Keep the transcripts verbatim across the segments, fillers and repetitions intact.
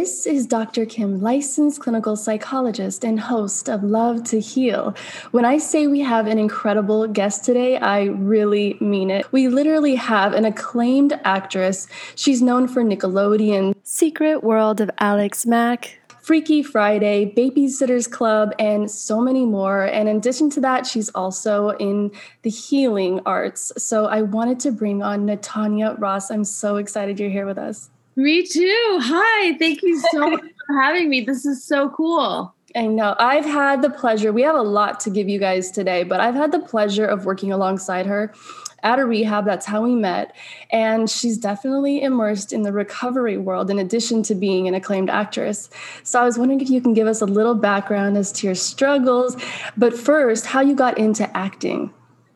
This is Doctor Kim, licensed clinical psychologist and host of Love to Heal. When I say we have an incredible guest today, I really mean it. We literally have an acclaimed actress. She's known for Nickelodeon, Secret World of Alex Mack, Freaky Friday, Babysitters Club, and so many more. And in addition to that, she's also in the healing arts. So I wanted to bring on Natanya Ross. I'm so excited you're here with us. Me too. Hi. Thank you so much for having me. This is so cool. I know. I've had the pleasure. We have a lot to give you guys today, but I've had the pleasure of working alongside her at a rehab. That's how we met. And she's definitely immersed in the recovery world in addition to being an acclaimed actress. So I was wondering if you can give us a little background as to your struggles, but first, how you got into acting.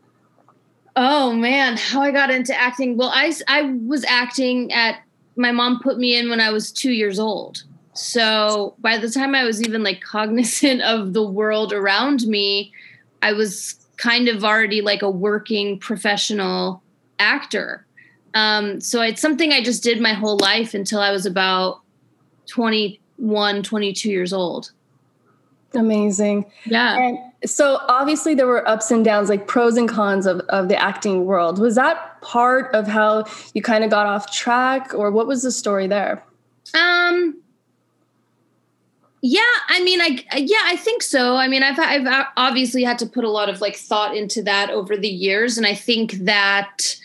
Oh man, how I got into acting. Well, I, I was acting at, my mom put me in when I was two years old. So by the time I was even like cognizant of the world around me, I was kind of already like a working professional actor. Um, so it's something I just did my whole life until I was about twenty-one, twenty-two years old. Amazing. Yeah. And so obviously there were ups and downs, like pros and cons of, of the acting world. Was that part of how you kind of got off track, or what was the story there? Um, yeah, I mean, I, yeah, I think so. I mean, I've, I've obviously had to put a lot of like thought into that over the years. And I think that,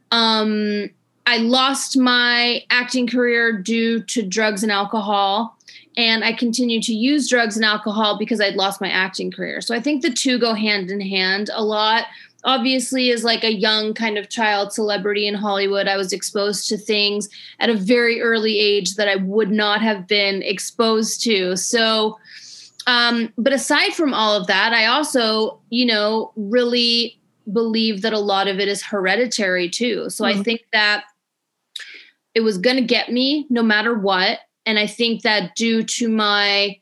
um, I lost my acting career due to drugs and alcohol. And I continued to use drugs and alcohol because I'd lost my acting career. So I think the two go hand in hand a lot. Obviously, as like a young kind of child celebrity in Hollywood, I was exposed to things at a very early age that I would not have been exposed to. So, um, but aside from all of that, I also, you know, really believe that a lot of it is hereditary too. So mm-hmm. I think that it was going to get me no matter what. And I think that due to my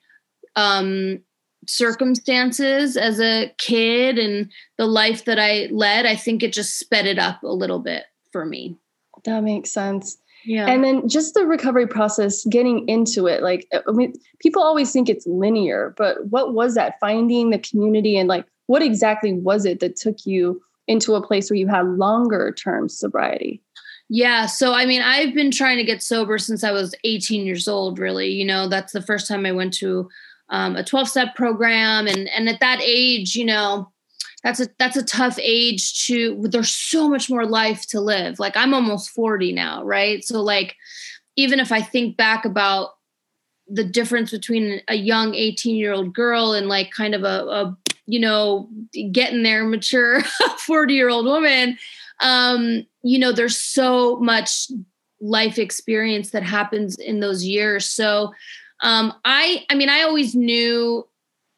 um, circumstances as a kid and the life that I led, I think it just sped it up a little bit for me. That makes sense. Yeah. And then just the recovery process, getting into it, like, I mean, people always think it's linear, but what was that, finding the community, and like, what exactly was it that took you into a place where you had longer term sobriety? Yeah. So, I mean, I've been trying to get sober since I was eighteen years old, really. You know, that's the first time I went to um, a twelve-step program. And, and at that age, you know, that's a, that's a tough age to, there's so much more life to live. Like, I'm almost forty now, right? So, like, even if I think back about the difference between a young eighteen-year-old girl and, like, kind of a, a you know, getting there, mature forty-year-old woman, um, you know, there's so much life experience that happens in those years. So, um, I, I mean, I always knew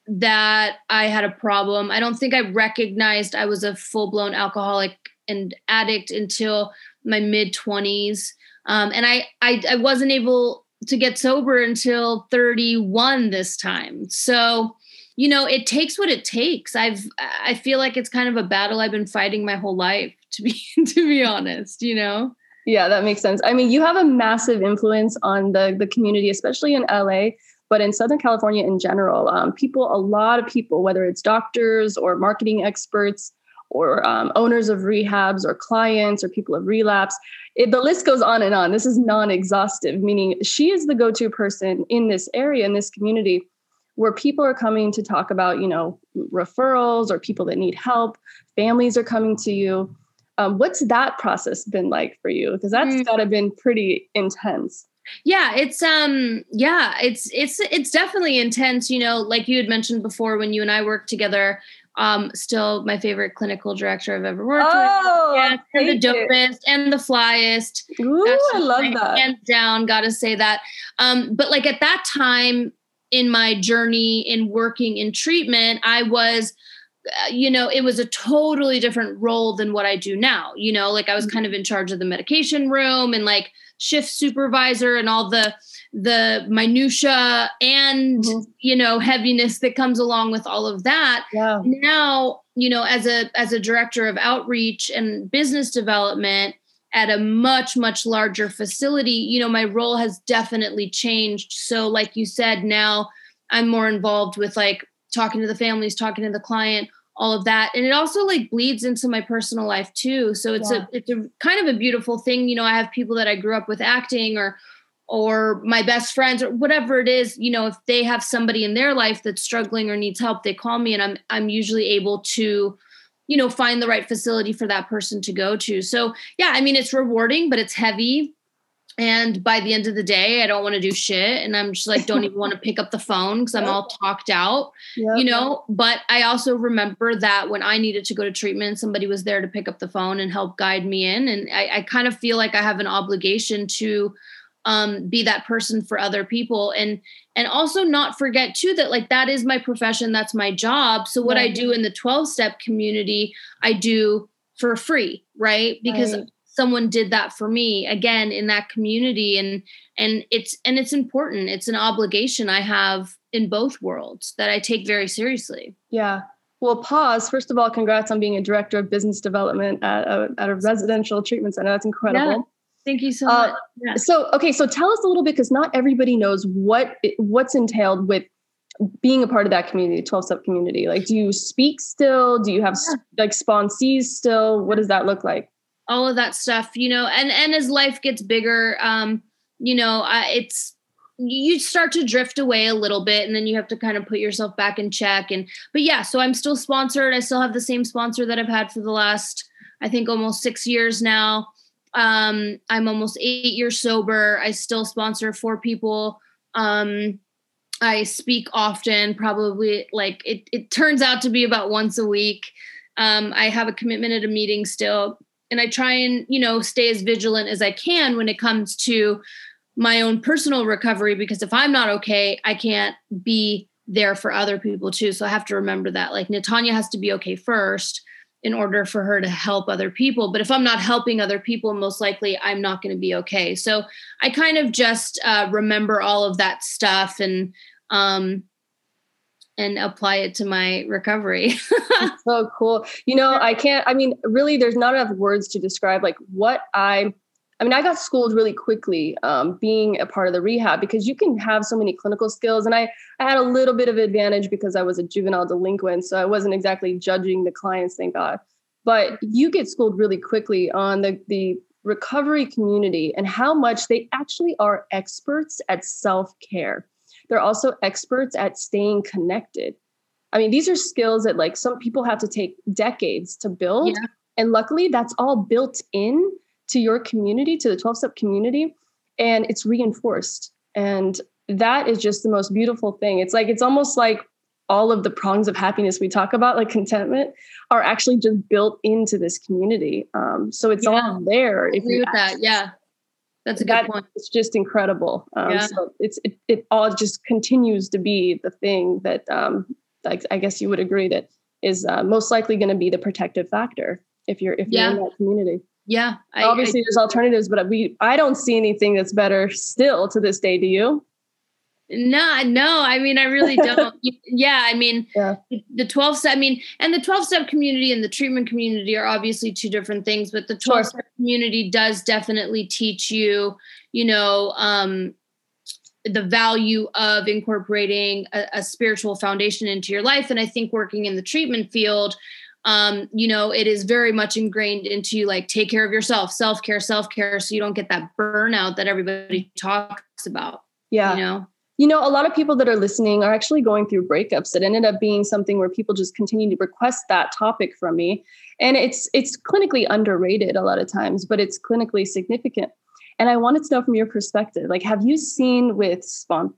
that I had a problem. I don't think I recognized I was a full-blown alcoholic and addict until my mid twenties. Um, and I, I, I wasn't able to get sober until thirty-one this time. So, you know, it takes what it takes. I've, I feel like it's kind of a battle I've been fighting my whole life, to be, to be honest, you know? Yeah, that makes sense. I mean, you have a massive influence on the, the community, especially in L A, but in Southern California in general. Um, people, a lot of people, whether it's doctors or marketing experts or um, owners of rehabs or clients or people of relapse, it, the list goes on and on. This is non-exhaustive, meaning she is the go-to person in this area, in this community, where people are coming to talk about, you know, referrals or people that need help. Families are coming to you. Um, what's that process been like for you? Because that's mm. gotta been pretty intense. Yeah, it's um, yeah, it's it's it's definitely intense. You know, like you had mentioned before, when you and I worked together. Um, still my favorite clinical director I've ever worked oh, with. Yeah, and the dopest and the flyest. Ooh, I love that. Hands down, gotta say that. Um, but like at that time in my journey in working in treatment, I was, uh, you know, it was a totally different role than what I do now. You know, like I was kind of in charge of the medication room and like shift supervisor and all the the minutia and, mm-hmm. you know, heaviness that comes along with all of that. Yeah. Now, you know, as a as a director of outreach and business development, at a much, much larger facility, you know, my role has definitely changed. So like you said, now I'm more involved with like talking to the families, talking to the client, all of that. And it also like bleeds into my personal life too. So it's yeah. a, it's a kind of a beautiful thing. You know, I have people that I grew up with acting or, or my best friends or whatever it is, you know, if they have somebody in their life that's struggling or needs help, they call me and I'm, I'm usually able to, you know, find the right facility for that person to go to. So yeah, I mean, it's rewarding, but it's heavy. And by the end of the day, I don't want to do shit. And I'm just like, don't even want to pick up the phone because I'm all talked out, yep. you know, but I also remember that when I needed to go to treatment, somebody was there to pick up the phone and help guide me in. And I, I kind of feel like I have an obligation to um, be that person for other people. And, and also not forget too, that like, that is my profession. That's my job. So what yeah. I do in the twelve step community, I do for free, right? Because right. someone did that for me again in that community. And, and it's, and it's important. It's an obligation I have in both worlds that I take very seriously. Yeah. Well, pause. First of all, congrats on being a director of business development at a, at a residential treatment center. That's incredible. Yeah. Thank you so much. Uh, yeah. So, okay. So tell us a little bit, because not everybody knows what, what's entailed with being a part of that community, twelve step community. Like, do you speak still? Do you have yeah. like sponsees still? What does that look like? All of that stuff, you know, and, and as life gets bigger, um, you know, uh, it's, you start to drift away a little bit and then you have to kind of put yourself back in check. And, but yeah, so I'm still sponsored. I still have the same sponsor that I've had for the last, I think almost six years now. Um, I'm almost eight years sober. I still sponsor four people. Um, I speak often, probably like it, it turns out to be about once a week. Um, I have a commitment at a meeting still. And I try and, you know, stay as vigilant as I can when it comes to my own personal recovery, because if I'm not okay, I can't be there for other people too. So I have to remember that, like, Natanya has to be okay first in order for her to help other people. But if I'm not helping other people, most likely I'm not going to be okay. So I kind of just uh, remember all of that stuff and, um, and apply it to my recovery. So cool. You know, I can't, I mean, really, there's not enough words to describe like what I, I mean, I got schooled really quickly um, being a part of the rehab, because you can have so many clinical skills. And I, I had a little bit of advantage because I was a juvenile delinquent. So I wasn't exactly judging the clients, thank God. But you get schooled really quickly on the, the recovery community and how much they actually are experts at self-care. They're also experts at staying connected. I mean, these are skills that like some people have to take decades to build. Yeah. And luckily that's all built in to your community, to the twelve step community, and it's reinforced. And that is just the most beautiful thing. It's like, it's almost like all of the prongs of happiness we talk about, like contentment, are actually just built into this community. Um, so it's yeah. all there. I agree with that. Yeah. That's a good that, point. It's just incredible. Um, yeah. So it's, it, it all just continues to be the thing that um, like, I guess you would agree that is uh, most likely going to be the protective factor if you're, if you're yeah. in that community. Yeah. I, Obviously I, there's alternatives, but we, I don't see anything that's better still to this day. Do you? No, no. I mean, I really don't. yeah. I mean, yeah. the twelve step, I mean, and the twelve step community and the treatment community are obviously two different things, but the twelve step sure. community does definitely teach you, you know, um, the value of incorporating a, a spiritual foundation into your life. And I think working in the treatment field, um, you know, it is very much ingrained into you, like, take care of yourself, self-care, self-care. So you don't get that burnout that everybody talks about. Yeah. You know? You know, a lot of people that are listening are actually going through breakups that ended up being something where people just continue to request that topic from me. And it's it's clinically underrated a lot of times, but it's clinically significant. And I wanted to know from your perspective, like, have you seen with spon-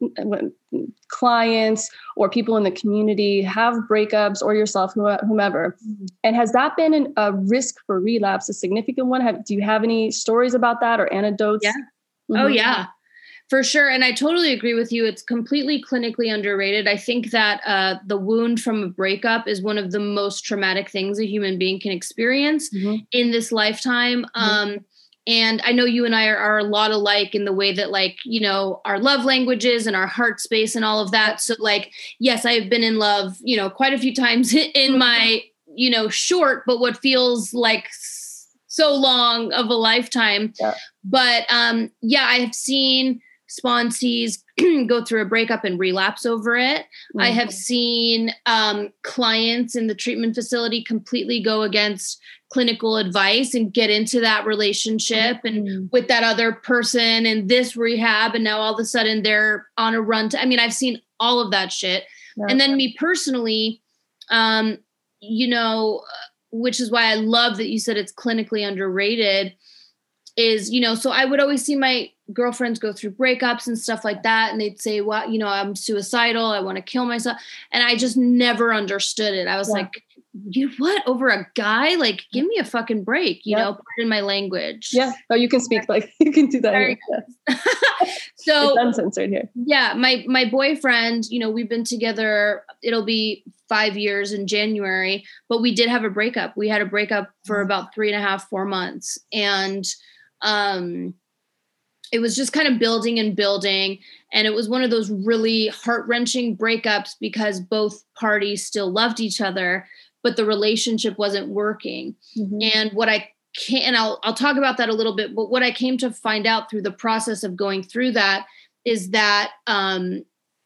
clients or people in the community have breakups, or yourself, whomever, mm-hmm. and has that been an, a risk for relapse, a significant one? Have, do you have any stories about that or anecdotes? Yeah. Mm-hmm. Oh, yeah. For sure. And I totally agree with you. It's completely clinically underrated. I think that uh, the wound from a breakup is one of the most traumatic things a human being can experience mm-hmm. in this lifetime. Mm-hmm. Um, and I know you and I are, are a lot alike in the way that, like, you know, our love languages and our heart space and all of that. So, like, yes, I have been in love, you know, quite a few times in my, you know, short, but what feels like so so long of a lifetime. Yeah. But um, yeah, I have seen sponsees go through a breakup and relapse over it. Mm-hmm. I have seen um, clients in the treatment facility completely go against clinical advice and get into that relationship mm-hmm. and with that other person and this rehab. And now all of a sudden they're on a run. To, I mean, I've seen all of that shit. Yeah. And then me personally, um, you know, which is why I love that you said it's clinically underrated, is, you know, so I would always see my girlfriends go through breakups and stuff like that. And they'd say, well, you know, I'm suicidal. I want to kill myself. And I just never understood it. I was yeah. like, you what? Over a guy? Like, give me a fucking break, you yeah. know, pardon my language. Yeah. Oh, you can speak like you can do that. Here. Yeah. So it's uncensored here. Yeah. My, my boyfriend, you know, we've been together, it'll be five years in January, but we did have a breakup. We had a breakup for about three and a half, four months. And, um, it was just kind of building and building. And it was one of those really heart-wrenching breakups because both parties still loved each other, but the relationship wasn't working. Mm-hmm. And what I can, and I'll, I'll talk about that a little bit, but what I came to find out through the process of going through that is that, um,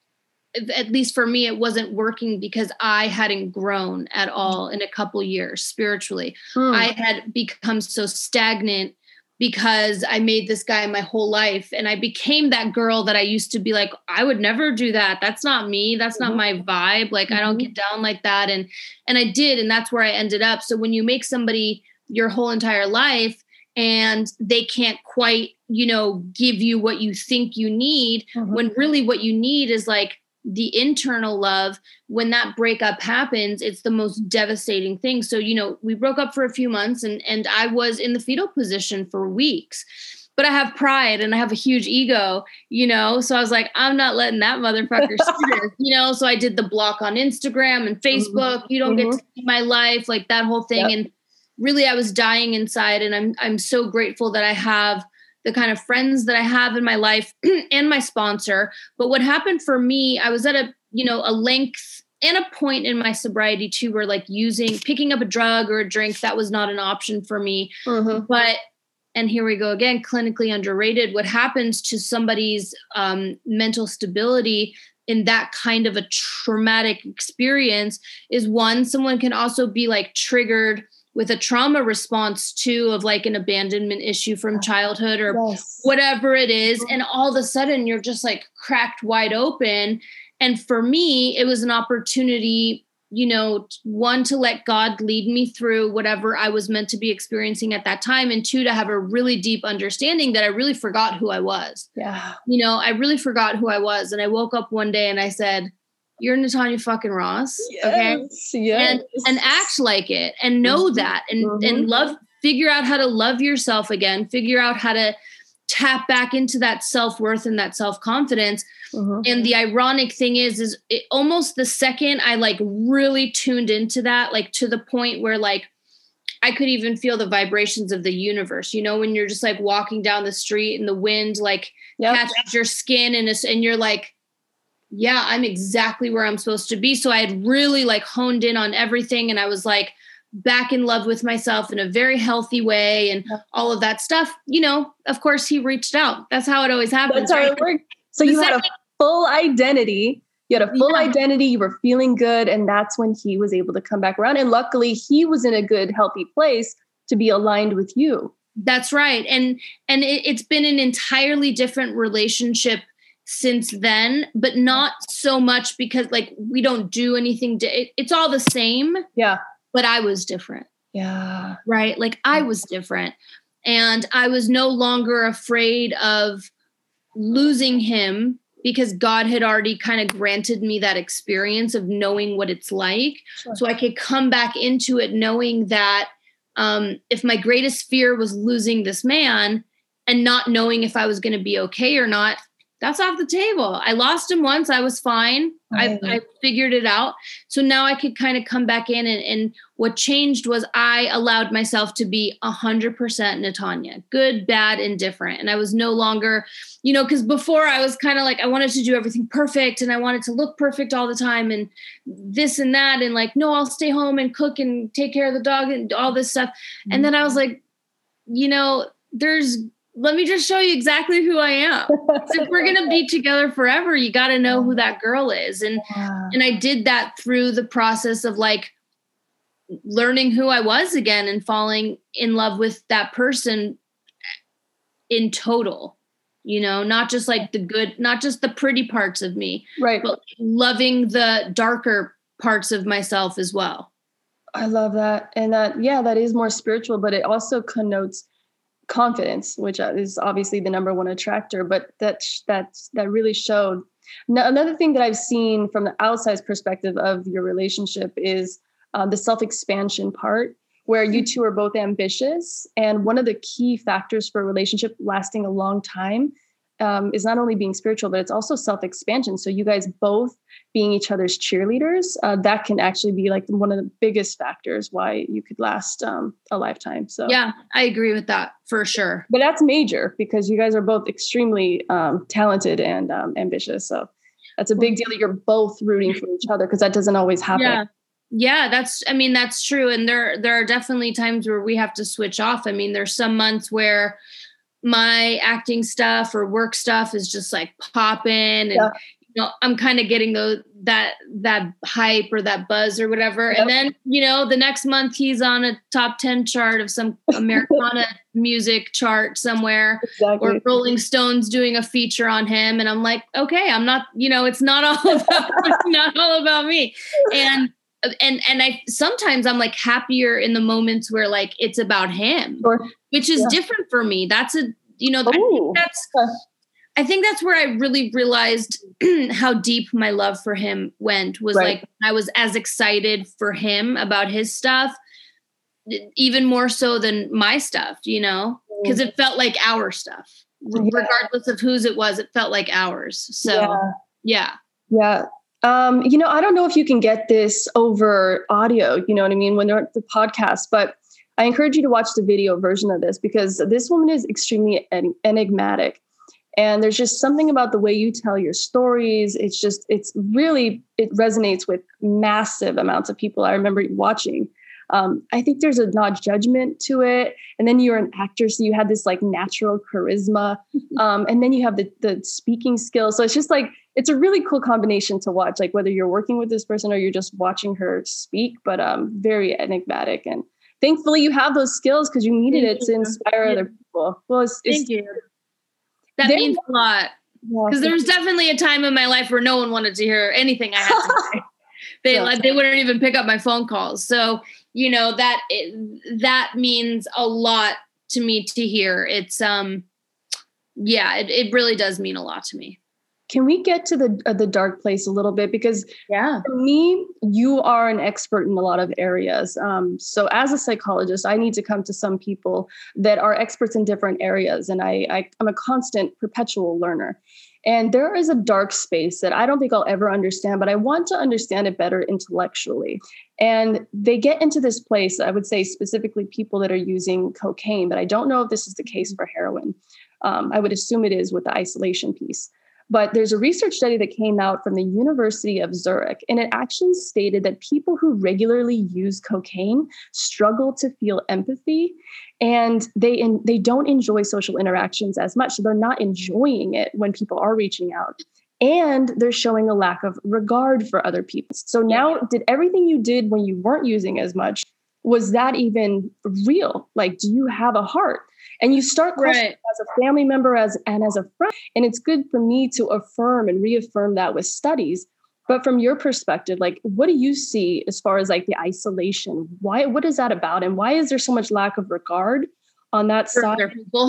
at least for me, it wasn't working because I hadn't grown at all in a couple years spiritually. Mm. I had become so stagnant because I made this guy my whole life. And I became that girl that I used to be like, I would never do that. That's not me. That's mm-hmm. not my vibe. Like, mm-hmm. I don't get down like that. And, and I did. And that's where I ended up. So when you make somebody your whole entire life and they can't quite, you know, give you what you think you need, mm-hmm. when really what you need is like the internal love. When that breakup happens, it's the most devastating thing. So, you know, we broke up for a few months and, and I was in the fetal position for weeks, but I have pride and I have a huge ego, you know? So I was like, I'm not letting that motherfucker see this, you know? So I did the block on Instagram and Facebook. Mm-hmm. You don't mm-hmm. get to see my life, like that whole thing. Yep. And really I was dying inside. And I'm, I'm so grateful that I have the kind of friends that I have in my life and my sponsor. But what happened for me, I was at a, you know, a length and a point in my sobriety too, where like using, picking up a drug or a drink, that was not an option for me. Mm-hmm. But, and here we go again, clinically underrated. What happens to somebody's um, mental stability in that kind of a traumatic experience is one, someone can also be like triggered with a trauma response too, of like an abandonment issue from childhood or yes. whatever it is. And all of a sudden you're just like cracked wide open. And for me, it was an opportunity, you know, one, to let God lead me through whatever I was meant to be experiencing at that time. And two, to have a really deep understanding that I really forgot who I was. Yeah. You know, I really forgot who I was. And I woke up one day and I said, you're Natanya fucking Ross. Yes, okay. Yes. And, and act like it and know mm-hmm. that and, mm-hmm. and love, figure out how to love yourself again, figure out how to tap back into that self-worth and that self-confidence. Mm-hmm. And the ironic thing is, is it, almost the second I like really tuned into that, like to the point where like, I could even feel the vibrations of the universe, you know, when you're just like walking down the street and the wind, like yep. catches your skin and, it's, and you're like, yeah, I'm exactly where I'm supposed to be. So I had really like honed in on everything. And I was like back in love with myself in a very healthy way and all of that stuff. You know, of course he reached out. That's how it always happens. That's how right? it worked. So the you second, had a full identity. You had a full yeah. identity. You were feeling good. And that's when he was able to come back around. And luckily he was in a good, healthy place to be aligned with you. That's right. And, and it, it's been an entirely different relationship since then, but not so much because like we don't do anything. Di- it, it's all the same. Yeah. But I was different. Yeah. Right. Like I was different and I was no longer afraid of losing him because God had already kind of granted me that experience of knowing what it's like. Sure. So I could come back into it knowing that um, if my greatest fear was losing this man and not knowing if I was going to be okay or not, that's off the table. I lost him once. I was fine. I, I figured it out. So now I could kind of come back in and, and what changed was I allowed myself to be a hundred percent Natanya, good, bad, indifferent. And I was no longer, you know, cause before I was kind of like, I wanted to do everything perfect and I wanted to look perfect all the time and this and that. And like, no, I'll stay home and cook and take care of the dog and all this stuff. Mm-hmm. And then I was like, you know, there's, let me just show you exactly who I am. So if we're going to be together forever, you got to know who that girl is. And, Yeah. and I did that through the process of like learning who I was again and falling in love with that person in total, you know, not just like the good, not just the pretty parts of me, Right. but loving the darker parts of myself as well. I love that. And that, yeah, that is more spiritual, but it also connotes confidence, which is obviously the number one attractor, but that, that, that really showed. Now, another thing that I've seen from the outside perspective of your relationship is uh, the self-expansion part, where you two are both ambitious. And one of the key factors for a relationship lasting a long time um, is not only being spiritual, but it's also self-expansion. So you guys both being each other's cheerleaders, uh, that can actually be like one of the biggest factors why you could last um, a lifetime. So yeah, I agree with that for sure. But that's major because you guys are both extremely um, talented and um, ambitious. So that's a big deal that you're both rooting for each other, because that doesn't always happen. Yeah. Yeah, that's, I mean, that's true. And there, there are definitely times where we have to switch off. I mean, there's some months where my acting stuff or work stuff is just like popping and, yeah. you know, I'm kind of getting the, that, that hype or that buzz or whatever. Yep. And then, you know, the next month he's on a top ten chart of some Americana music chart somewhere, exactly. or Rolling Stones doing a feature on him. And I'm like, okay, I'm not, you know, it's not all about, it's not all about me. And, And and I sometimes I'm like happier in the moments where like it's about him, sure. which is yeah. different for me. That's a, you know, I think that's, I think that's where I really realized how deep my love for him went, was right. like, I was as excited for him about his stuff, even more so than my stuff, you know, because it felt like our stuff, yeah. regardless of whose it was, it felt like ours. So yeah. Yeah. yeah. Um, you know, I don't know if you can get this over audio, you know what I mean, when they're at the podcast, but I encourage you to watch the video version of this, because this woman is extremely en- enigmatic. And there's just something about the way you tell your stories. It's just, it's really, it resonates with massive amounts of people. I remember watching. Um, I think there's a not judgment to it. And then you're an actor, so you had this like natural charisma. Um, and then you have the the speaking skills. So it's just like, it's a really cool combination to watch, like whether you're working with this person or you're just watching her speak, but um, very enigmatic. And thankfully you have those skills, because you needed Thank it you. to inspire yeah. other people. Well, it's, it's, Thank you. That means a lot. Because yeah, there was definitely a time in my life where no one wanted to hear anything I had to say. They, yeah. like, they wouldn't even pick up my phone calls. So, you know, that it, that means a lot to me to hear. It's, um, yeah, it, it really does mean a lot to me. Can we get to the uh, the dark place a little bit? Because yeah. for me, you are an expert in a lot of areas. Um, so as a psychologist, I need to come to some people that are experts in different areas. And I, I, I'm a constant, perpetual learner. And there is a dark space that I don't think I'll ever understand, but I want to understand it better intellectually. And they get into this place, I would say specifically people that are using cocaine, but I don't know if this is the case for heroin. Um, I would assume it is with the isolation piece. But there's a research study that came out from the University of Zurich, and it actually stated that people who regularly use cocaine struggle to feel empathy, and they in, they don't enjoy social interactions as much. So they're not enjoying it when people are reaching out, and they're showing a lack of regard for other people. So now, did everything you did when you weren't using as much, was that even real? Like, do you have a heart? And you start questioning right. as a family member as and as a friend. And it's good for me to affirm and reaffirm that with studies. But from your perspective, like, what do you see as far as like the isolation? Why, what is that about? And why is there so much lack of regard on that for side? People.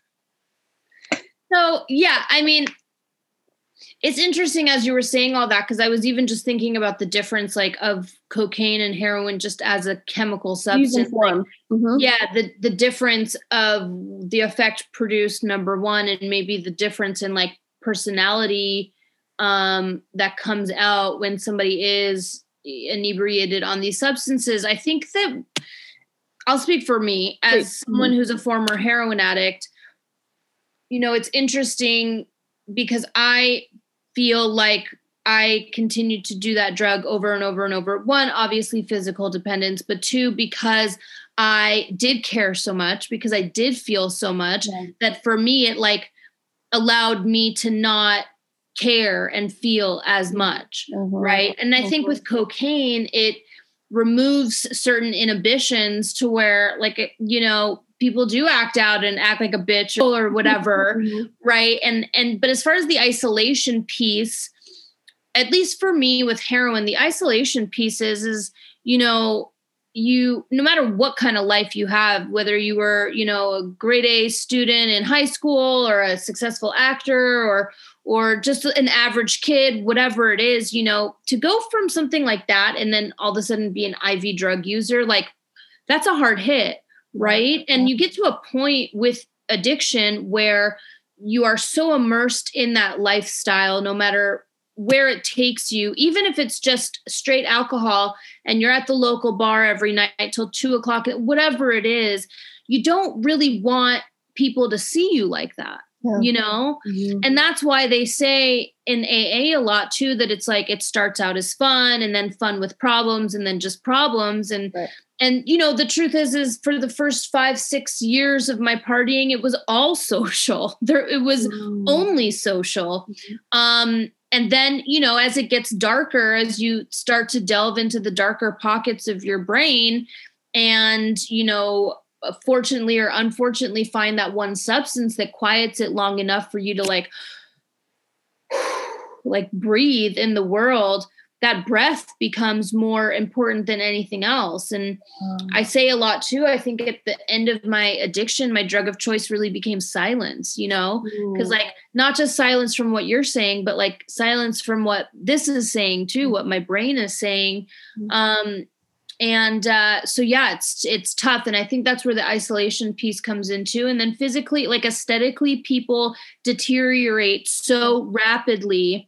So, yeah, I mean, it's interesting as you were saying all that, because I was even just thinking about the difference like of cocaine and heroin just as a chemical substance. Like, mm-hmm. Yeah, the, the difference of the effect produced, number one, and maybe the difference in like personality um, that comes out when somebody is inebriated on these substances. I think that I'll speak for me as Wait. someone who's a former heroin addict. You know, it's interesting because I feel like I continued to do that drug over and over and over. One, obviously physical dependence, but two, because I did care so much, because I did feel so much yeah. that for me, it like allowed me to not care and feel as much. Mm-hmm. Right. And I mm-hmm. think with cocaine, it removes certain inhibitions to where like, you know, people do act out and act like a bitch or whatever. Mm-hmm. Right. And, and, but as far as the isolation piece, at least for me with heroin, the isolation piece is, is, you know, you, no matter what kind of life you have, whether you were, you know, a grade A student in high school or a successful actor or, or just an average kid, whatever it is, you know, to go from something like that and then all of a sudden be an I V drug user, like that's a hard hit, right? And you get to a point with addiction where you are so immersed in that lifestyle, no matter where it takes you, even if it's just straight alcohol and you're at the local bar every night till two o'clock, whatever it is, you don't really want people to see you like that. Yeah. You know, mm-hmm. and that's why they say in A A a lot too, that it's like, it starts out as fun and then fun with problems and then just problems. And, right. and, you know, the truth is, is for the first five, six years of my partying, it was all social. There, it was mm-hmm. only social. Mm-hmm. Um, and then, you know, as it gets darker, as you start to delve into the darker pockets of your brain and, you know, fortunately or unfortunately find that one substance that quiets it long enough for you to like, like breathe in the world, that breath becomes more important than anything else. And um, I say a lot too, I think at the end of my addiction, my drug of choice really became silence, you know, because like not just silence from what you're saying, but like silence from what this is saying too, what my brain is saying. Um, And uh, so, yeah, it's it's tough. And I think that's where the isolation piece comes into. And then physically, like aesthetically, people deteriorate so rapidly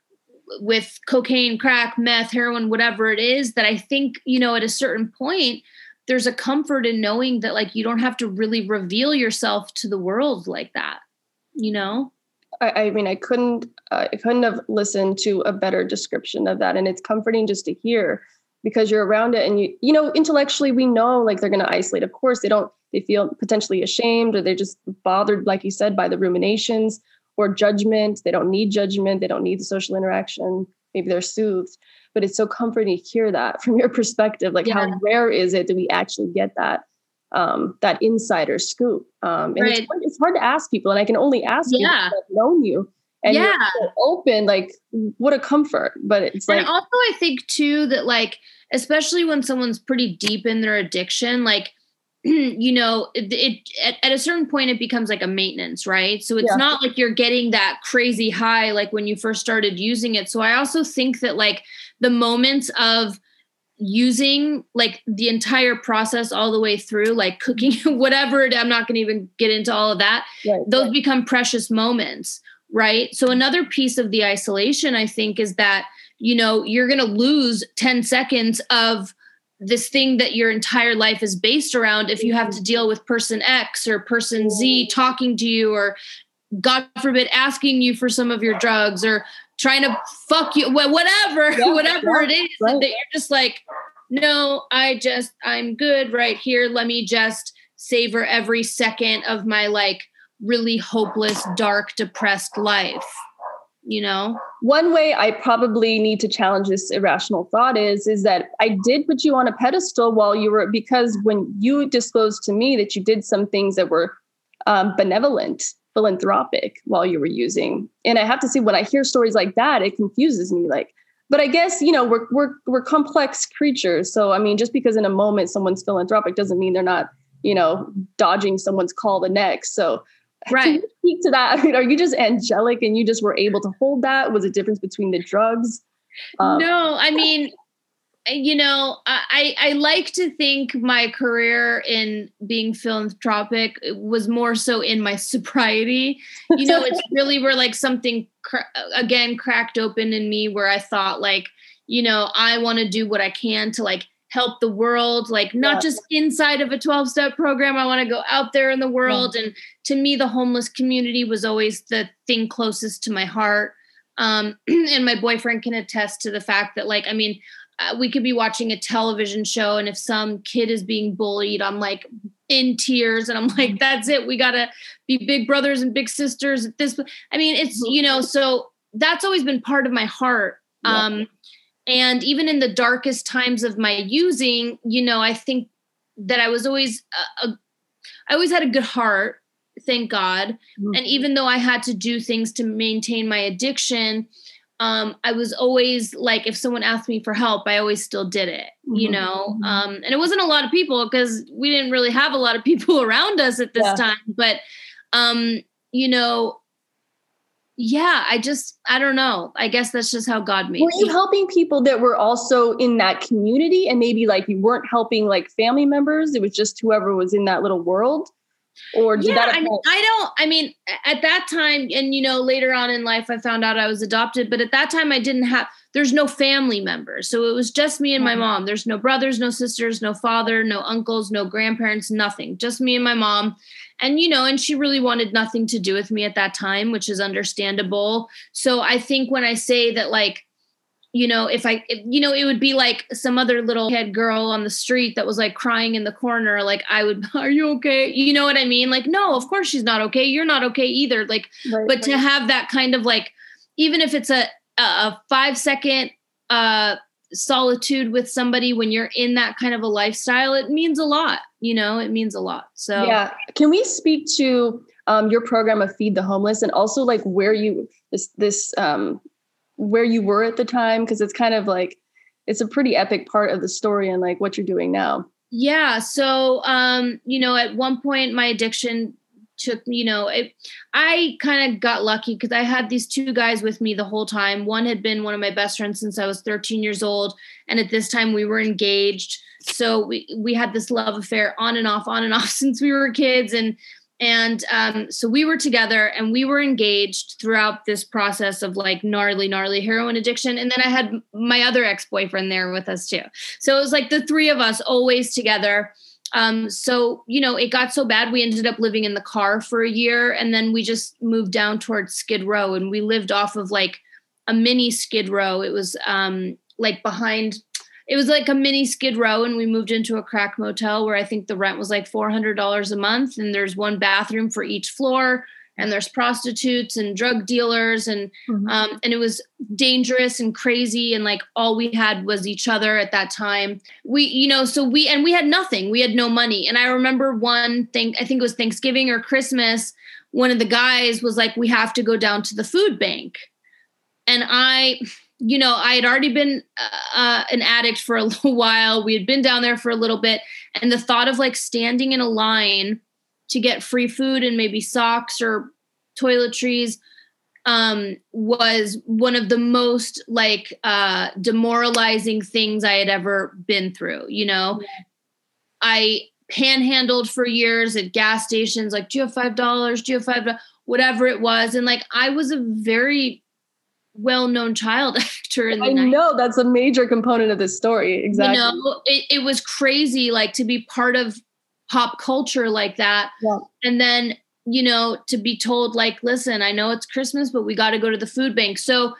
with cocaine, crack, meth, heroin, whatever it is, that I think, you know, at a certain point, there's a comfort in knowing that like you don't have to really reveal yourself to the world like that, you know? I, I mean, I couldn't uh, I couldn't have listened to a better description of that. And it's comforting just to hear, because you're around it and you, you know, intellectually we know like they're going to isolate. Of course, they don't, they feel potentially ashamed or they're just bothered, like you said, by the ruminations or judgment. They don't need judgment. They don't need the social interaction. Maybe they're soothed, but it's so comforting to hear that from your perspective. Like yeah. how rare is it that we actually get that, um, that insider scoop? Um, and right. it's, hard, it's hard to ask people. And I can only ask yeah. people that have known you. And yeah. you're so open, like what a comfort. But it's like, and also I think too that like, especially when someone's pretty deep in their addiction, like, you know, it, it at, at a certain point, it becomes like a maintenance, right? So it's yeah. not like you're getting that crazy high, like when you first started using it. So I also think that like the moments of using like the entire process all the way through, like cooking, whatever, it, I'm not going to even get into all of that. Right, Those right. become precious moments, right? So another piece of the isolation, I think, is that you know, you're going to lose ten seconds of this thing that your entire life is based around if you have to deal with person X or person Z talking to you or, God forbid, asking you for some of your drugs or trying to fuck you, whatever, yeah, whatever yeah, it is right. that you're just like, no, I just, I'm good right here. Let me just savor every second of my like really hopeless, dark, depressed life. You know, one way I probably need to challenge this irrational thought is, is that I did put you on a pedestal while you were, because when you disclosed to me that you did some things that were um, benevolent, philanthropic while you were using. And I have to say, when I hear stories like that, it confuses me. Like, but I guess, you know, we're, we're, we're complex creatures. So, I mean, just because in a moment someone's philanthropic doesn't mean they're not, you know, dodging someone's call the next. So right. Can you speak to that? I mean, are you just angelic and you just were able to hold that? Was it difference between the drugs? Um, no, I mean, you know, I, I like to think my career in being philanthropic was more so in my sobriety. You know, it's really where like something, cra- again, cracked open in me where I thought like, you know, I want to do what I can to like help the world, like not yeah. just inside of a twelve-step program. I want to go out there in the world. Yeah. And to me, the homeless community was always the thing closest to my heart. Um, and my boyfriend can attest to the fact that, like, I mean, uh, we could be watching a television show, and if some kid is being bullied, I'm like in tears, and I'm like, that's it. We gotta be big brothers and big sisters at this. I mean, it's, you know, so that's always been part of my heart. Yeah. Um, and even in the darkest times of my using, you know, I think that I was always, a, a, I always had a good heart, thank God. Mm-hmm. And even though I had to do things to maintain my addiction, um, I was always like, if someone asked me for help, I always still did it, mm-hmm. you know? Um, and it wasn't a lot of people because we didn't really have a lot of people around us at this yeah. time, but, um, you know, yeah, I just, I don't know. I guess that's just how God made me. Were you helping people that were also in that community, and maybe like you weren't helping like family members? It was just whoever was in that little world? Or did yeah, that I mean, I don't, I mean, at that time, and, you know, later on in life, I found out I was adopted, but at that time I didn't have, there's no family members. So it was just me and my mom. There's no brothers, no sisters, no father, no uncles, no grandparents, nothing, just me and my mom. And, you know, and she really wanted nothing to do with me at that time, which is understandable. So I think when I say that, like, you know, if I, if, you know, it would be like some other little kid girl on the street that was like crying in the corner. Like I would, are you okay? You know what I mean? Like, no, of course she's not okay. You're not okay either. Like, right, but right. to have that kind of like, even if it's a, a five second uh, solitude with somebody when you're in that kind of a lifestyle, it means a lot, you know, it means a lot. So yeah. Can we speak to um, your program of Feed the Homeless, and also like where you, this, this, um, where you were at the time? Because it's kind of like, it's a pretty epic part of the story and like what you're doing now. Yeah. So, um, you know, at one point my addiction took, you know, it, I kind of got lucky because I had these two guys with me the whole time. One had been one of my best friends since I was thirteen years old. And at this time we were engaged. So we, we had this love affair on and off, on and off since we were kids. And And um, so we were together and we were engaged throughout this process of like gnarly, gnarly heroin addiction. And then I had my other ex-boyfriend there with us too. So it was like the three of us always together. Um, so, you know, it got so bad, we ended up living in the car for a year. And then we just moved down towards Skid Row, and we lived off of like a mini Skid Row. It was um, like behind... It was like a mini Skid Row, and we moved into a crack motel where I think the rent was like four hundred dollars a month. And there's one bathroom for each floor, and there's prostitutes and drug dealers. And, mm-hmm. um, and it was dangerous and crazy. And like, all we had was each other at that time. We, you know, so we, and we had nothing, we had no money. And I remember one thing, I think it was Thanksgiving or Christmas, one of the guys was like, we have to go down to the food bank. And I, you know, I had already been uh, an addict for a little while. We had been down there for a little bit. And the thought of like standing in a line to get free food and maybe socks or toiletries um, was one of the most like uh, demoralizing things I had ever been through. You know, yeah. I panhandled for years at gas stations, like, do you have five dollars? Do you have five dollars? Whatever it was. And like, I was a very well-known child actor in the I night. know that's a major component of this story. Exactly. You know, it, it was crazy, like to be part of pop culture like that. Yeah. And then, you know, to be told like, listen, I know it's Christmas, but we got to go to the food bank. So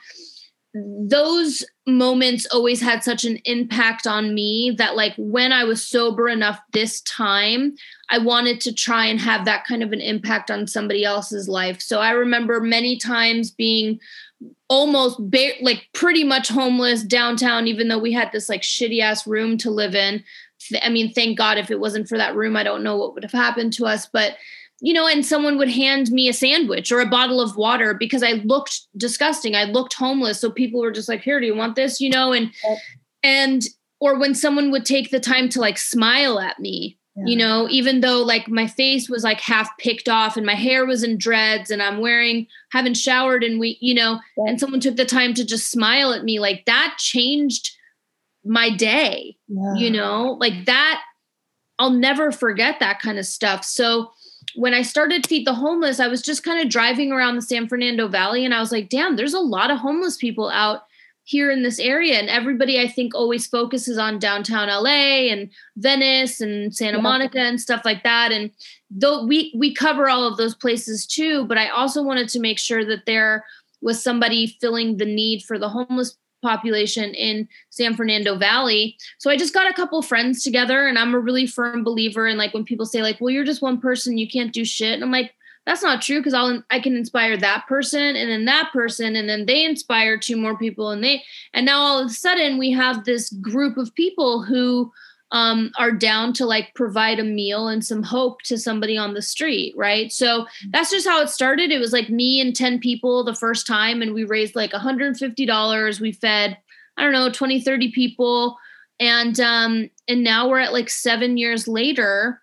those moments always had such an impact on me that like when I was sober enough this time, I wanted to try and have that kind of an impact on somebody else's life. So I remember many times being almost ba- like pretty much homeless downtown, even though we had this like shitty ass room to live in. I mean, thank God, if it wasn't for that room, I don't know what would have happened to us, but you know, and someone would hand me a sandwich or a bottle of water because I looked disgusting. I looked homeless. So people were just like, here, do you want this? You know, and, and, or when someone would take the time to like smile at me, yeah. you know, even though like my face was like half picked off and my hair was in dreads and I'm wearing, haven't showered and we, you know, yeah. and someone took the time to just smile at me, like that changed my day, yeah. you know, like that, I'll never forget that kind of stuff. So when I started Feed the Homeless, I was just kind of driving around the San Fernando Valley and I was like, damn, there's a lot of homeless people out here in this area. And everybody, I think, always focuses on downtown L A and Venice and Santa yeah. Monica and stuff like that. And though we, we cover all of those places too, but I also wanted to make sure that there was somebody filling the need for the homeless population in San Fernando Valley. So I just got a couple friends together, and I'm a really firm believer in like when people say like, well, you're just one person, you can't do shit. And I'm like, that's not true, because I'll I can inspire that person and then that person, and then they inspire two more people, and they and now all of a sudden we have this group of people who um, are down to like provide a meal and some hope to somebody on the street, right? So that's just how it started. It was like me and ten people the first time, and we raised like one hundred fifty dollars. We fed, I don't know, twenty, thirty people, and um, and now we're at like seven years later,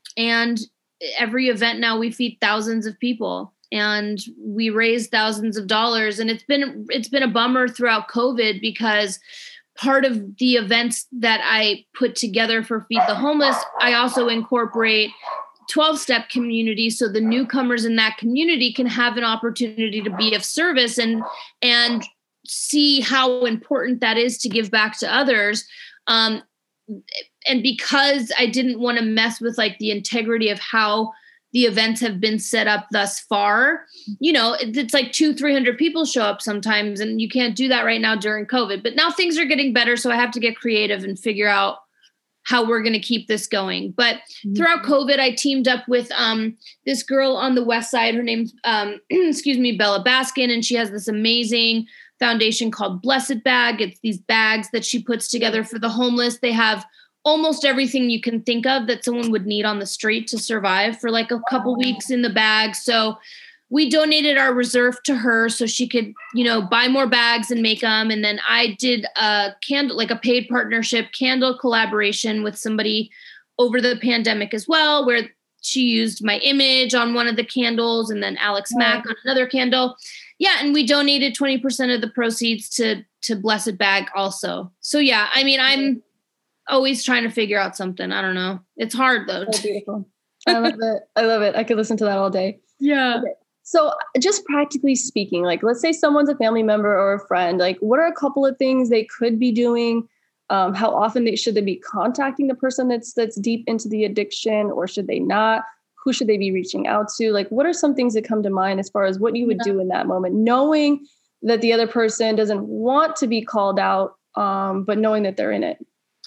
and every event now we feed thousands of people, and we raise thousands of dollars. And it's been, it's been a bummer throughout COVID, because part of the events that I put together for Feed the Homeless, I also incorporate twelve-step community. So the newcomers in that community can have an opportunity to be of service and, and see how important that is to give back to others. Um, And because I didn't want to mess with like the integrity of how the events have been set up thus far, you know, it's like two, three hundred people show up sometimes, and you can't do that right now during COVID. But now things are getting better, so I have to get creative and figure out how we're going to keep this going. But throughout COVID, I teamed up with um, this girl on the West Side. Her name's, um, excuse me, Bella Baskin, and she has this amazing foundation called Blessed Bag. It's these bags that she puts together for the homeless. They have almost everything you can think of that someone would need on the street to survive for like a couple weeks in the bag. So we donated our reserve to her so she could, you know, buy more bags and make them. And then I did a candle, like a paid partnership candle collaboration with somebody over the pandemic as well, where she used my image on one of the candles and then Alex yeah. Mack on another candle. Yeah. And we donated twenty percent of the proceeds to, to Blessed Bag also. So yeah, I mean, I'm always trying to figure out something. I don't know. It's hard though. So beautiful. I love it. I love it. I could listen to that all day. Yeah. Okay. So just practically speaking, like let's say someone's a family member or a friend, like what are a couple of things they could be doing? Um, how often they should they be contacting the person that's that's deep into the addiction, or should they not? Who should they be reaching out to? Like what are some things that come to mind as far as what you would yeah. do in that moment, knowing that the other person doesn't want to be called out, um, but knowing that they're in it?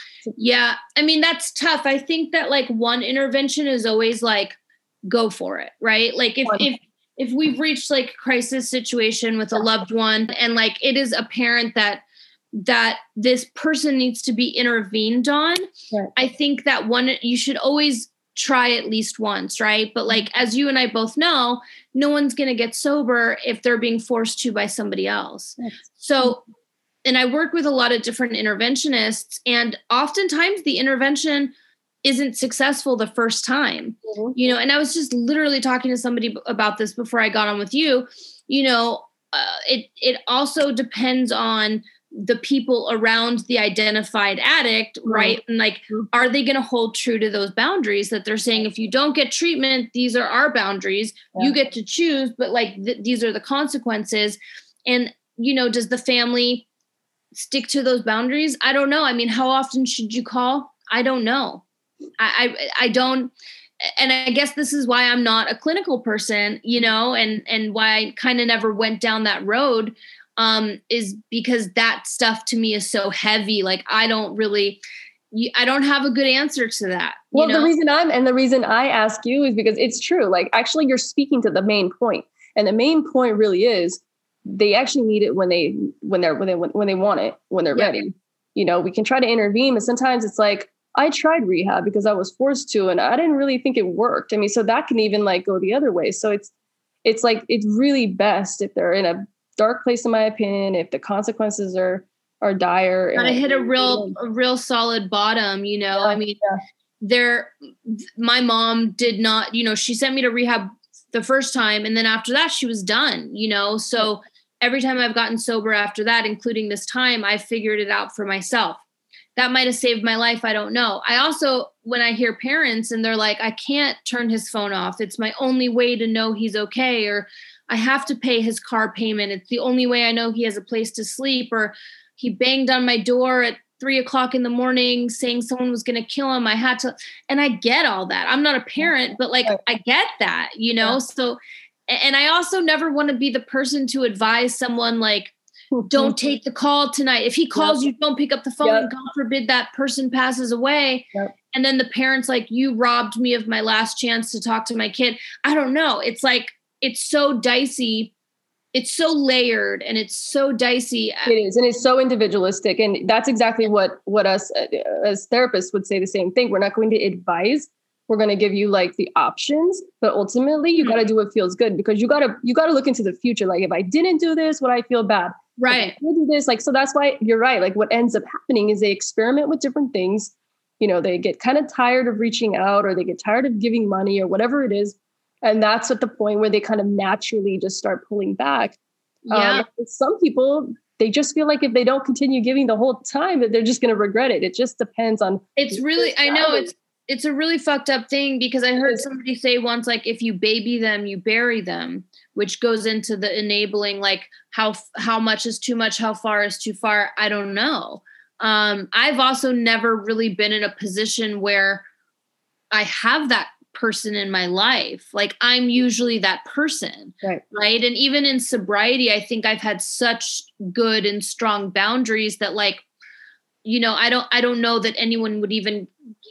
Yeah. I mean, that's tough. I think that like one intervention is always like, go for it. Right. Like if, if, if we've reached like a crisis situation with a loved one, and like, it is apparent that, that this person needs to be intervened on, right. I think that one, you should always try at least once. Right. But like, as you and I both know, no one's going to get sober if they're being forced to by somebody else. Yes. So and I work with a lot of different interventionists, and oftentimes the intervention isn't successful the first time, mm-hmm. you know, and I was just literally talking to somebody about this before I got on with you, you know, uh, it, it also depends on the people around the identified addict, right? right? And like, mm-hmm. are they going to hold true to those boundaries that they're saying, if you don't get treatment, these are our boundaries, yeah. you get to choose, but like, th- these are the consequences. And, you know, does the family stick to those boundaries? I don't know. I mean, how often should you call? I don't know. I, I, I don't. And I guess this is why I'm not a clinical person, you know, and, and why I kind of never went down that road, um, is because that stuff to me is so heavy. Like, I don't really, I don't have a good answer to that. Well, you know? the reason I'm, and the reason I ask you is because it's true. Like, actually you're speaking to the main point, and the main point really is, they actually need it when they, when they're, when they, when they want it, when they're yeah. ready. You know, we can try to intervene, but sometimes it's like, I tried rehab because I was forced to, and I didn't really think it worked. I mean, so that can even like go the other way. So it's, it's like, it's really best if they're in a dark place, in my opinion, if the consequences are, are dire. Gotta hit a real, a real solid bottom, you know, yeah, I mean, yeah. there, my mom did not, you know, she sent me to rehab the first time, and then after that she was done, you know? So every time I've gotten sober after that, including this time, I figured it out for myself. That might've saved my life. I don't know. I also, when I hear parents and they're like, I can't turn his phone off, it's my only way to know he's okay, or I have to pay his car payment, it's the only way I know he has a place to sleep, or he banged on my door at three o'clock in the morning saying someone was going to kill him. I had to, and I get all that. I'm not a parent, but like, I get that, you know? So, and I also never want to be the person to advise someone like, don't take the call tonight. If he calls yep. you, don't pick up the phone. Yep. And God forbid that person passes away. Yep. And then the parent's like, you robbed me of my last chance to talk to my kid. I don't know. It's like, it's so dicey. It's so layered and it's so dicey. It is. And it's so individualistic. And that's exactly what, what us uh, as therapists would say the same thing. We're not going to advise. We're going to give you like the options, but ultimately you mm-hmm. got to do what feels good, because you got to, you got to look into the future. Like, if I didn't do this, would I feel bad? Right. If I do this, like, so that's why you're right. Like, what ends up happening is they experiment with different things. You know, they get kind of tired of reaching out, or they get tired of giving money or whatever it is. And that's at the point where they kind of naturally just start pulling back. Yeah. Um, some people, they just feel like if they don't continue giving the whole time, that they're just going to regret it. It just depends on. It's really, I know it's, it's a really fucked up thing, because I heard somebody say once, like, if you baby them, you bury them, which goes into the enabling, like how, how much is too much, how far is too far. I don't know. Um, I've also never really been in a position where I have that person in my life. Like, I'm usually that person. Right. Right. And even in sobriety, I think I've had such good and strong boundaries that, like, you know, I don't, I don't know that anyone would even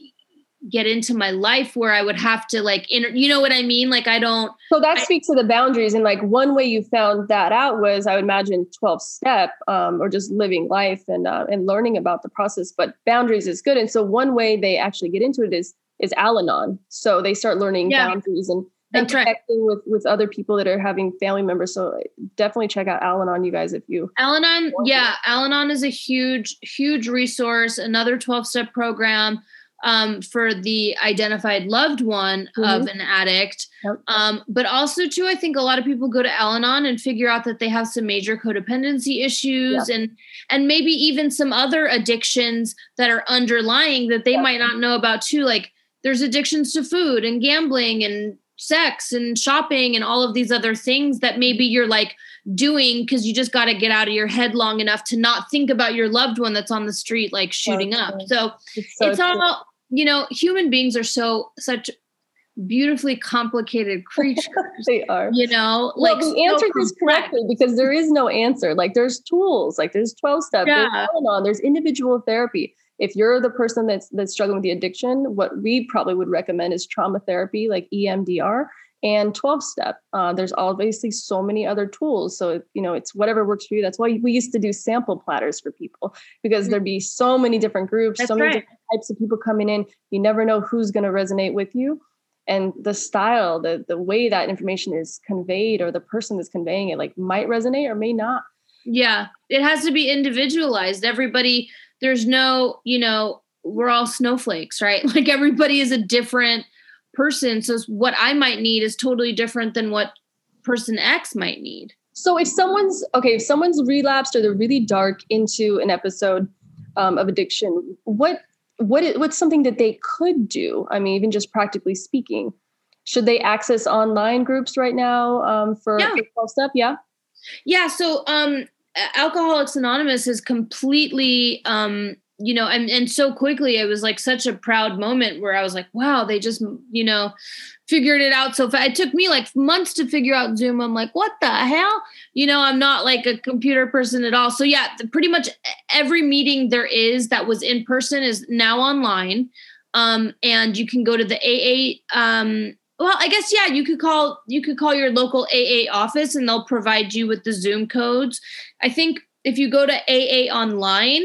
get into my life where I would have to like, inter- you know what I mean? Like, I don't. So that I, speaks to the boundaries. And like, one way you found that out was, I would imagine, twelve step um, or just living life and, uh, and learning about the process, but boundaries is good. And so one way they actually get into it is, is Al-Anon. So they start learning yeah, boundaries and, and connecting right. with, with other people that are having family members. So definitely check out Al-Anon, you guys, if you. Al-Anon. Yeah. Al-Anon is a huge, huge resource. Another twelve step program um, for the identified loved one mm-hmm. of an addict. Yep. Um, but also too, I think a lot of people go to Al-Anon and figure out that they have some major codependency issues yep. and, and maybe even some other addictions that are underlying that they yep. might not know about too. Like, there's addictions to food and gambling and sex and shopping and all of these other things that maybe you're like doing because you just got to get out of your head long enough to not think about your loved one that's on the street, like shooting okay. up. So it's, so it's all, you know, human beings are so, such beautifully complicated creatures. They are, you know, well, like we answered so this correctly because there is no answer. Like, there's tools, like there's twelve step, yeah. there's Al-Anon, there's individual therapy. If you're the person that's that's struggling with the addiction, what we probably would recommend is trauma therapy, like E M D R and twelve step. Uh, there's obviously so many other tools. So, you know, it's whatever works for you. That's why we used to do sample platters for people, because mm-hmm. there'd be so many different groups, that's so many right. different types of people coming in. You never know who's going to resonate with you. And the style, the the way that information is conveyed, or the person that's conveying it, like, might resonate or may not. Yeah, it has to be individualized. Everybody, there's no, you know, we're all snowflakes, right? Like, everybody is a different person. So what I might need is totally different than what person X might need. So if someone's, okay, if someone's relapsed or they're really dark into an episode um, of addiction, what, what, what's something that they could do? I mean, even just practically speaking, should they access online groups right now um, for, yeah. for twelve step? Yeah. Yeah. So um, Alcoholics Anonymous is completely, um, you know, and, and so quickly, it was like such a proud moment where I was like, wow, they just, you know, figured it out. So it took me like months to figure out Zoom. I'm like, what the hell? You know, I'm not like a computer person at all. So yeah, the, pretty much every meeting there is that was in person is now online. Um, and you can go to the A A, um, well, I guess, yeah, you could call, you could call your local A A office and they'll provide you with the Zoom codes. I think if you go to A A online,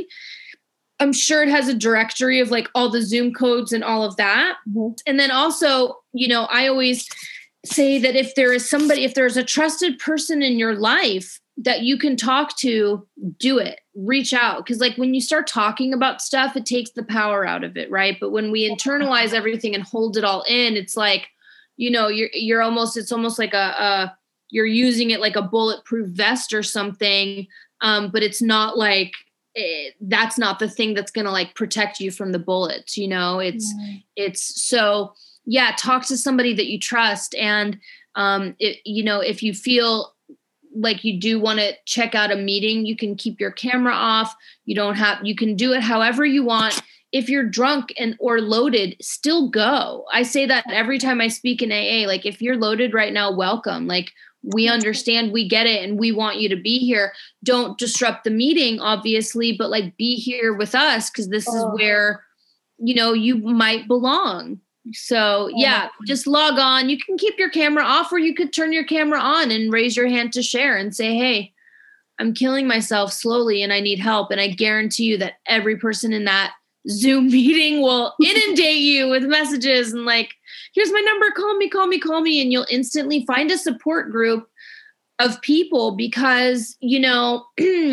I'm sure it has a directory of like all the Zoom codes and all of that. Mm-hmm. And then also, you know, I always say that if there is somebody, if there's a trusted person in your life that you can talk to, do it, reach out. Cause like when you start talking about stuff, it takes the power out of it. Right. But when we internalize everything and hold it all in, it's like, you know, you're, you're almost, it's almost like a, a you're using it like a bulletproof vest or something. Um, but it's not like, It, that's not the thing that's going to like protect you from the bullets. You know, it's, mm. it's so, yeah, talk to somebody that you trust. And, um, it, you know, if you feel like you do want to check out a meeting, you can keep your camera off. You don't have, you can do it however you want. if you're drunk and or loaded, still go. I say that every time I speak in A A, like if you're loaded right now, welcome. Like we understand, we get it, and we want you to be here. Don't disrupt the meeting, obviously, but like be here with us because this oh. is where, you know, you might belong. So yeah, just log on. You can keep your camera off, or you could turn your camera on and raise your hand to share and say, hey, I'm killing myself slowly and I need help. And I guarantee you that every person in that Zoom meeting will inundate you with messages and like, here's my number, call me, call me, call me. And you'll instantly find a support group of people because, you know,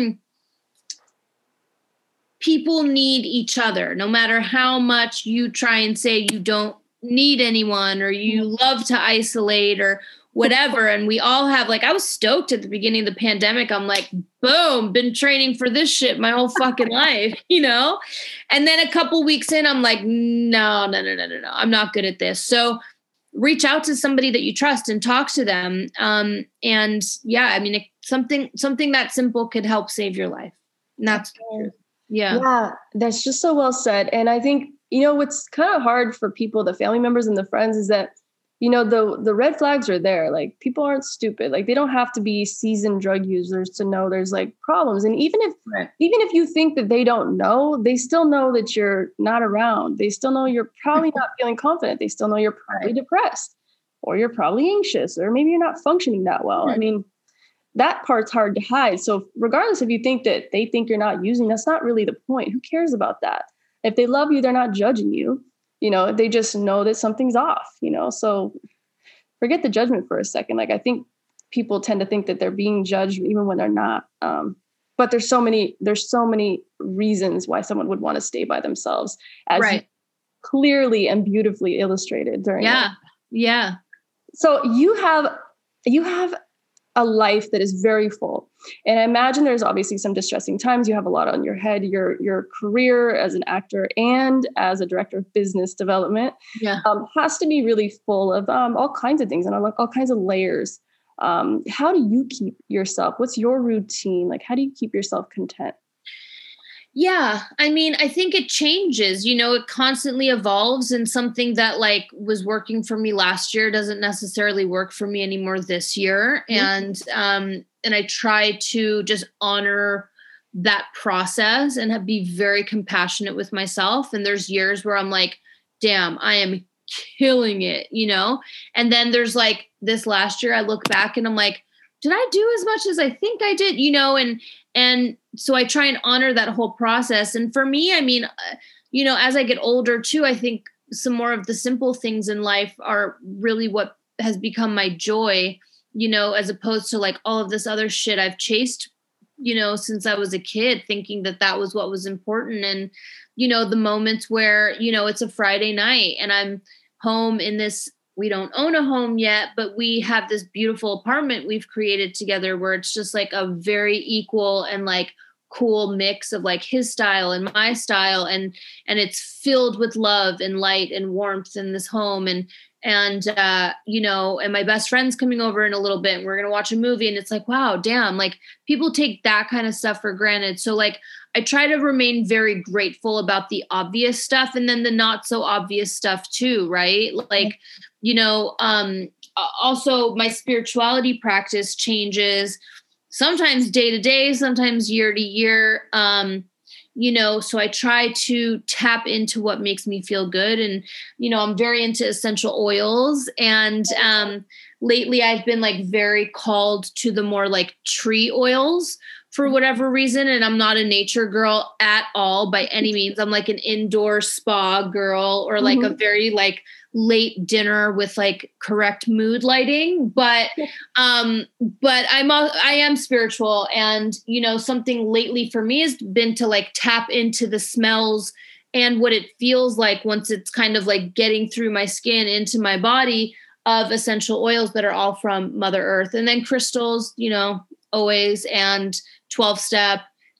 people need each other. No matter how much you try and say you don't need anyone or you love to isolate or whatever. And we all have, like, I was stoked at the beginning of the pandemic. I'm like, boom, been training for this shit my whole fucking life, you know? And then a couple weeks in, I'm like, no, no, no, no, no, no. I'm not good at this. So reach out to somebody that you trust and talk to them. Um, and yeah, I mean, it, something, something that simple could help save your life. And that's true. Yeah. Yeah, that's just so well said. And I think, you know, what's kind of hard for people, the family members and the friends, is that, you know, the the red flags are there. Like, people aren't stupid. Like, they don't have to be seasoned drug users to know there's like problems. And even if right. even if you think that they don't know, they still know that you're not around. They still know you're probably not feeling confident. They still know you're probably right. depressed, or you're probably anxious, or maybe you're not functioning that well. Right. I mean, that part's hard to hide. So regardless if you think that they think you're not using, that's not really the point. Who cares about that? If they love you, they're not judging you. You know, they just know that something's off, you know, so forget the judgment for a second. Like, I think people tend to think that they're being judged even when they're not. Um, but there's so many, there's so many reasons why someone would want to stay by themselves, as right. clearly and beautifully illustrated during Yeah. that. Yeah. So you have, you have a life that is very full. And I imagine there's obviously some distressing times. You have a lot on your head, your, your career as an actor and as a director of business development yeah. um, has to be really full of um, all kinds of things and all, all kinds of layers. Um, how do you keep yourself? What's your routine? Like, how do you keep yourself content? Yeah. I mean, I think it changes, you know, it constantly evolves, and something that like was working for me last year doesn't necessarily work for me anymore this year. Mm-hmm. And, um, and I try to just honor that process and have, be very compassionate with myself. And there's years where I'm like, damn, I am killing it, you know? And then there's like this last year, I look back and I'm like, did I do as much as I think I did, you know? And, and so I try and honor that whole process. And for me, I mean, you know, as I get older too, I think some more of the simple things in life are really what has become my joy, you know, as opposed to like all of this other shit I've chased, you know, since I was a kid, thinking that that was what was important. And, you know, the moments where, you know, it's a Friday night and I'm home in this, we don't own a home yet, but we have this beautiful apartment we've created together where it's just like a very equal and like cool mix of like his style and my style. And, and it's filled with love and light and warmth in this home. And, and, uh, you know, and my best friend's coming over in a little bit and we're going to watch a movie, and it's like, wow, damn, like people take that kind of stuff for granted. So like, I try to remain very grateful about the obvious stuff and then the not so obvious stuff too. Right. Like, you know, um, also my spirituality practice changes sometimes day to day, sometimes year to year. Um, you know, so I try to tap into what makes me feel good. And, you know, I'm very into essential oils, and, um, lately I've been like very called to the more like tree oils for whatever reason. And I'm not a nature girl at all by any means. I'm like an indoor spa girl, or like mm-hmm. a very like late dinner with like correct mood lighting. But, um, but I'm, I am spiritual, and, you know, something lately for me has been to like tap into the smells and what it feels like once it's kind of like getting through my skin into my body of essential oils that are all from Mother Earth, and then crystals, you know, always, and twelve step,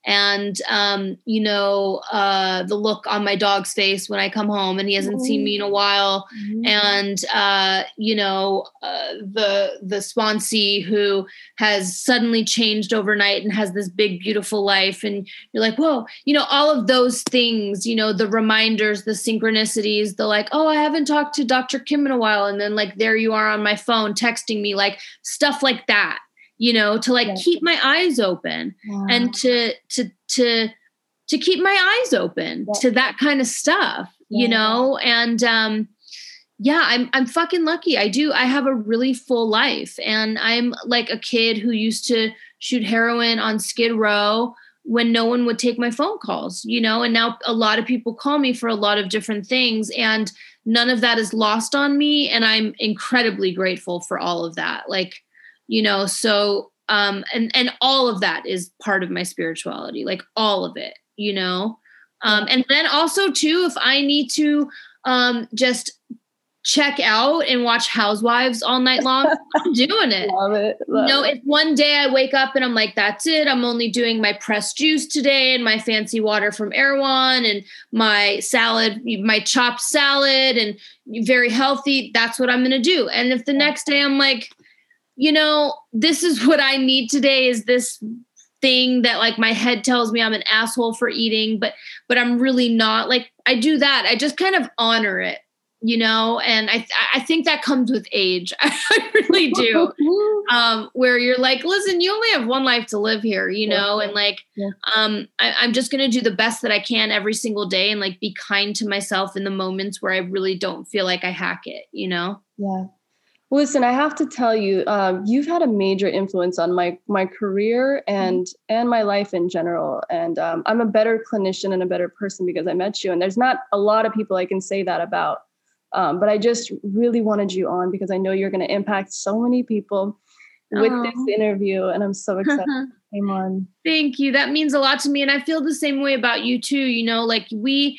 and, um, you know, uh, the look on my dog's face when I come home and he hasn't mm-hmm. seen me in a while. Mm-hmm. And, uh, you know, uh, the, the sponsee who has suddenly changed overnight and has this big, beautiful life. And you're like, whoa, you know, all of those things, you know, the reminders, the synchronicities, the like, oh, I haven't talked to Doctor Kim in a while. And then like, there you are on my phone texting me, like stuff like that. You know, to like yeah. keep my eyes open yeah. and to, to, to, to keep my eyes open yeah. to that kind of stuff, yeah. you know? And, um, yeah, I'm, I'm fucking lucky. I do. I have a really full life, and I'm like a kid who used to shoot heroin on Skid Row when no one would take my phone calls, you know, and now a lot of people call me for a lot of different things, and none of that is lost on me. And I'm incredibly grateful for all of that. Like, you know, so, um, and, and all of that is part of my spirituality, like all of it, you know? Um, and then also too, if I need to, um, just check out and watch Housewives all night long, I'm doing it. Love it. Love you know, it. if one day I wake up and I'm like, that's it, I'm only doing my pressed juice today and my fancy water from Erewhon and my salad, my chopped salad and very healthy, that's what I'm going to do. And if the next day I'm like, you know, this is what I need today, is this thing that like my head tells me I'm an asshole for eating, but, but I'm really not, like, I do that. I just kind of honor it, you know? And I, I think that comes with age. I really do. um, where you're like, listen, you only have one life to live here, you know? And like, yeah. um, I, I'm just going to do the best that I can every single day and like be kind to myself in the moments where I really don't feel like I hack it, you know? Yeah. Listen, I have to tell you, um, you've had a major influence on my my career and mm-hmm. and my life in general. And um, I'm a better clinician and a better person because I met you. And there's not a lot of people I can say that about. Um, but I just really wanted you on because I know you're going to impact so many people with oh. this interview. And I'm so excited you came on. Thank you. That means a lot to me. And I feel the same way about you too. You know, like we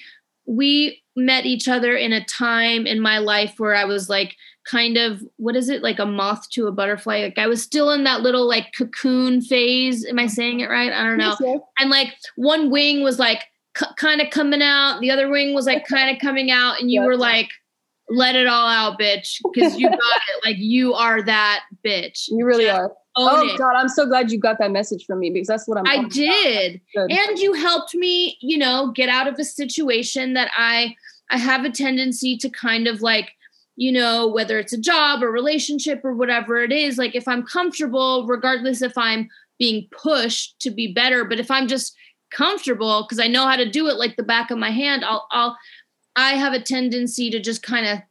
we met each other in a time in my life where I was like, kind of, what is it? Like a moth to a butterfly. Like I was still in that little like cocoon phase. Am I saying it right? I don't know. Yes, and like one wing was like c- kind of coming out. The other wing was like kind of coming out. And you yep. were like, let it all out, bitch. Cause you got it. Like you are that bitch. You really Just are. Oh it. God. I'm so glad you got that message from me because that's what I'm I did. And you helped me, you know, get out of a situation that I, I have a tendency to kind of like, you know, whether it's a job or relationship or whatever it is, like if I'm comfortable, regardless if I'm being pushed to be better, but if I'm just comfortable because I know how to do it like the back of my hand, I'll, I'll, I have a tendency to just kind of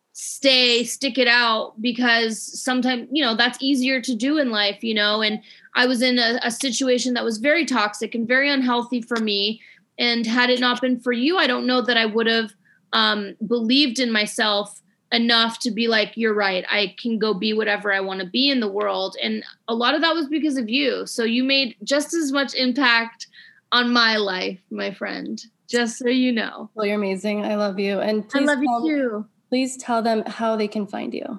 stay, stick it out because sometimes, you know, that's easier to do in life, you know, and I was in a, a situation that was very toxic and very unhealthy for me. And had it not been for you, I don't know that I would have um, believed in myself enough to be like, you're right, I can go be whatever I want to be in the world. And a lot of that was because of you. So you made just as much impact on my life, my friend, just so you know. Well, you're amazing. I love you. And please I love tell, you too. Please tell them how they can find you.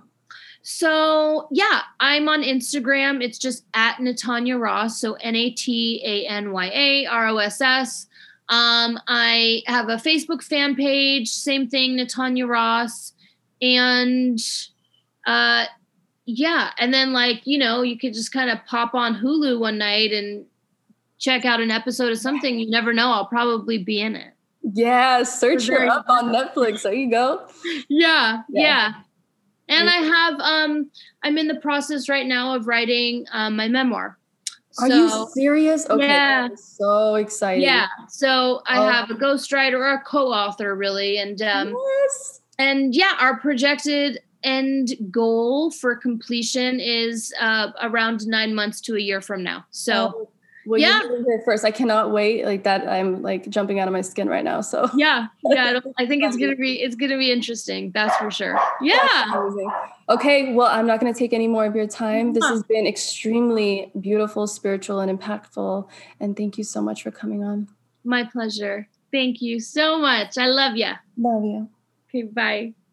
So yeah, I'm on Instagram. It's just at Natanya Ross. So N A T A N Y A R O S S. Um, I have a Facebook fan page, same thing, Natanya Ross. And, uh, yeah. And then like, you know, you could just kind of pop on Hulu one night and check out an episode of something. You never know. I'll probably be in it. Yeah. Search her up on Netflix. There you go. Yeah. Yeah. yeah. And I have, um, I'm in the process right now of writing, um, my memoir. Are so, you serious? Okay. Yeah. So exciting. Yeah. So I oh. have a ghostwriter or a co-author really. And, um, yes. And yeah, our projected end goal for completion is uh, around nine months to a year from now. So, oh, well, yeah. You heard it first. I cannot wait. Like that, I'm like jumping out of my skin right now. So yeah, yeah. I think it's gonna be it's gonna be interesting. That's for sure. Yeah. Amazing. Okay. Well, I'm not gonna take any more of your time. This has been extremely beautiful, spiritual, and impactful. And thank you so much for coming on. My pleasure. Thank you so much. I love you. Love you. Okay, bye.